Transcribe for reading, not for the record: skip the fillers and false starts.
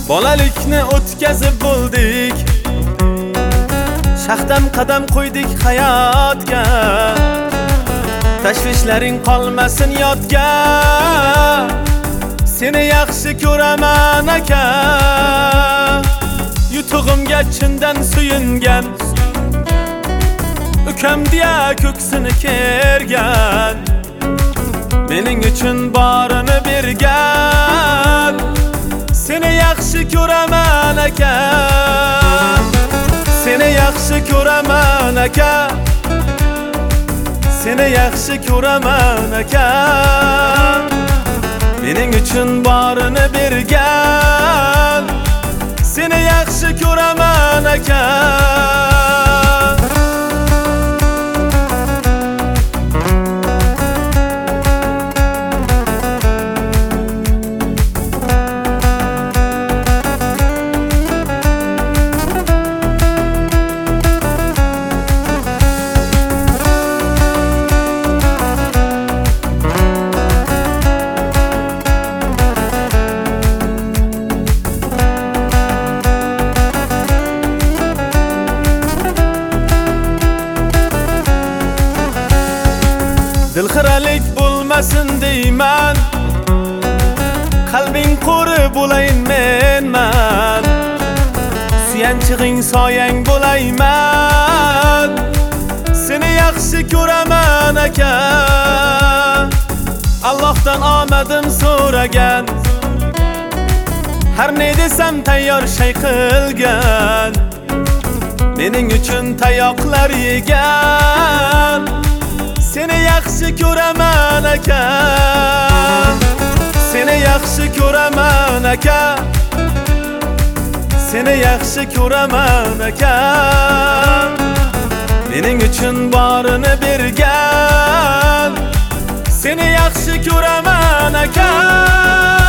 Bolalikni o'tkazib bo'ldik, shaxdam qadam qo'ydik hayotga. Tashvishlaring qolmasin yodga, seni yaxshi ko'raman aka. Yutug'imga chindan suyungan, ukam deya ko'ksini kergan, mening uchun borini bergan. Seni yaxshi ko'raman aka, seni yaxshi ko'raman aka, seni yaxshi ko'raman aka, mening uchun borini bergan. Seni yaxshi ko'raman aka. Dilxiralik bo'lmasin deyman, qalbing qo'ri bo'layin menman. Suyanchig'ing soyang bo'layman, seni yaxshi ko'raman aka. Allohdan omadim so'ragan, har ne desam tayyor shay qilgan, mening uchun tayoqlar yegan. Seni yaxshi ko'raman aka, seni yaxshi ko'raman aka, seni yaxshi ko'raman aka, mening uchun borini bergan. Seni yaxshi ko'raman aka.